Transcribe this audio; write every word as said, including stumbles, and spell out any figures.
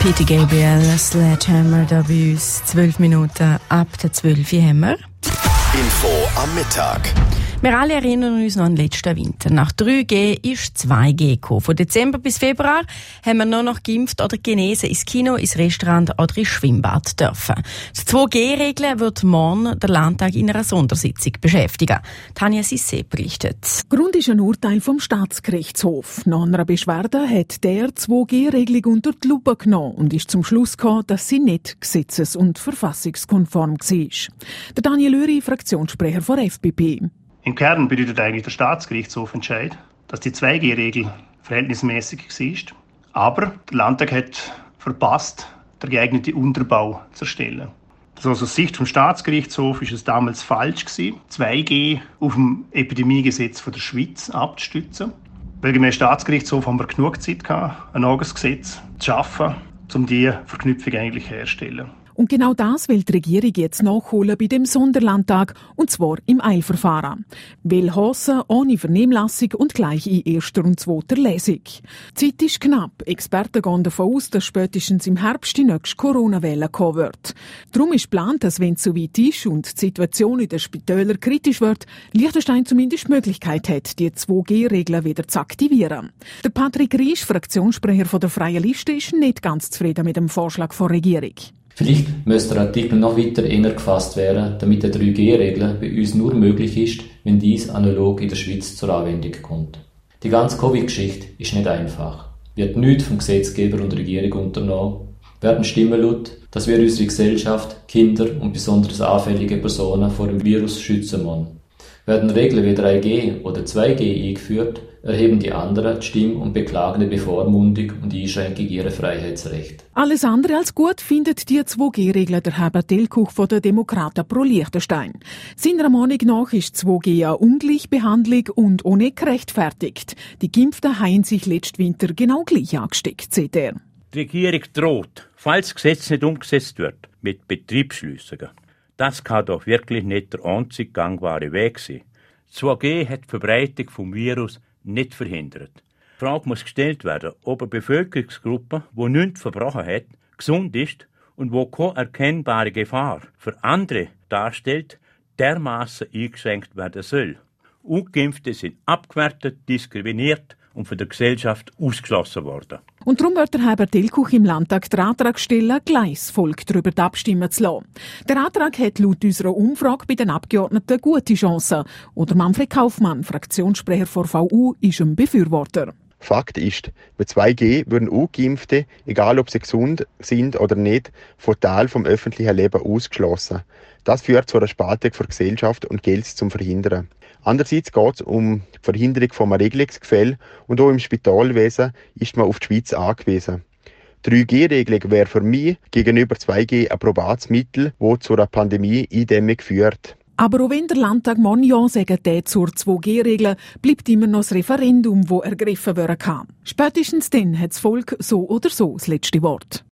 Peter Gabriel, Sledgehammer, da bei uns. Zwölf Minuten ab der zwölf Uhr haben wir. Info am Mittag. Wir alle erinnern uns noch an den letzten Winter. Nach drei G ist zwei G gekommen. Von Dezember bis Februar haben wir nur noch geimpft oder genesen ins Kino, ins Restaurant oder ins Schwimmbad dürfen. Die zwei G Regel wird morgen der Landtag in einer Sondersitzung beschäftigen. Tanja Sissé berichtet. Grund ist ein Urteil vom Staatsgerichtshof. Nach einer Beschwerde hat der zwei G Regelung unter die Lupe genommen und ist zum Schluss gekommen, dass sie nicht gesetzes- und verfassungskonform war. Der Daniel Löri, Fraktionssprecher von F B P. Im Kern bedeutet eigentlich der Staatsgerichtshof-Entscheid, dass die zwei G Regel verhältnismäßig war. Aber der Landtag hat verpasst, den geeigneten Unterbau zu erstellen. Also aus Sicht des Staatsgerichtshofs war es damals falsch gewesen, zwei G auf dem Epidemiegesetz der Schweiz abzustützen. Weil im Staatsgerichtshof haben wir genug Zeit gehabt, ein neues Gesetz zu schaffen, um diese Verknüpfung eigentlich herzustellen. Und genau das will die Regierung jetzt nachholen bei dem Sonderlandtag, und zwar im Eilverfahren. Will heissen, ohne Vernehmlassung und gleich in erster und zweiter Lesung. Die Zeit ist knapp. Experten gehen davon aus, dass spätestens im Herbst die nächste Corona-Welle kommen wird. Darum ist geplant, dass, wenn es soweit ist und die Situation in den Spitälern kritisch wird, Liechtenstein zumindest die Möglichkeit hat, die zwei G Regeln wieder zu aktivieren. Der Patrick Riesch, Fraktionssprecher von der Freien Liste, ist nicht ganz zufrieden mit dem Vorschlag der Regierung. Vielleicht müsste der Artikel noch weiter enger gefasst werden, damit die drei G Regel bei uns nur möglich ist, wenn dies analog in der Schweiz zur Anwendung kommt. Die ganze Covid-Geschichte ist nicht einfach. Wird nichts vom Gesetzgeber und Regierung unternommen, werden Stimmen laut, dass wir unsere Gesellschaft, Kinder und besonders anfällige Personen vor dem Virus schützen müssen. Werden Regeln wie drei G oder zwei G eingeführt, erheben die anderen die Stimme und beklagen die Bevormundung und Einschränkung ihrer Freiheitsrechte. Alles andere als gut findet die zwei G Regel der Herbert Delkuch von der Demokraten pro Liechtenstein. Seiner Meinung nach ist zwei G eine Ungleichbehandlung und auch nicht gerechtfertigt. Die Geimpften haben sich letzten Winter genau gleich angesteckt, sagt er. Die Regierung droht, falls das Gesetz nicht umgesetzt wird, mit Betriebsschliessungen. Das kann doch wirklich nicht der einzig gangbare Weg sein. zwei G hat die Verbreitung des Virus nicht verhindert. Die Frage muss gestellt werden, ob eine Bevölkerungsgruppe, die nichts verbrochen hat, gesund ist und wo keine erkennbare Gefahr für andere darstellt, dermaßen eingeschränkt werden soll. Ungeimpfte sind abgewertet, diskriminiert und von der Gesellschaft ausgeschlossen worden. Und darum wird der Herbert Delkuch im Landtag den Antrag stellen, gleich das Volk darüber abstimmen zu lassen. Der Antrag hat laut unserer Umfrage bei den Abgeordneten gute Chancen. Oder Manfred Kaufmann, Fraktionssprecher von V U, ist ein Befürworter. Fakt ist, mit zwei G würden Ungeimpfte, egal ob sie gesund sind oder nicht, total vom öffentlichen Leben ausgeschlossen. Das führt zu einer Spaltung der Gesellschaft und gilt es zum Verhindern. Andererseits geht es um die Verhinderung von einem Regelungsgefälle und auch im Spitalwesen ist man auf die Schweiz angewiesen. Die drei G Regelung wäre für mich gegenüber zwei G ein probates Mittel, das zu einer Pandemie-Eindämmung führt. Aber auch wenn der Landtag morgen ja sagt, der zur zwei G Regel, bleibt immer noch das Referendum, das ergriffen werden kann. Spätestens dann hat das Volk so oder so das letzte Wort.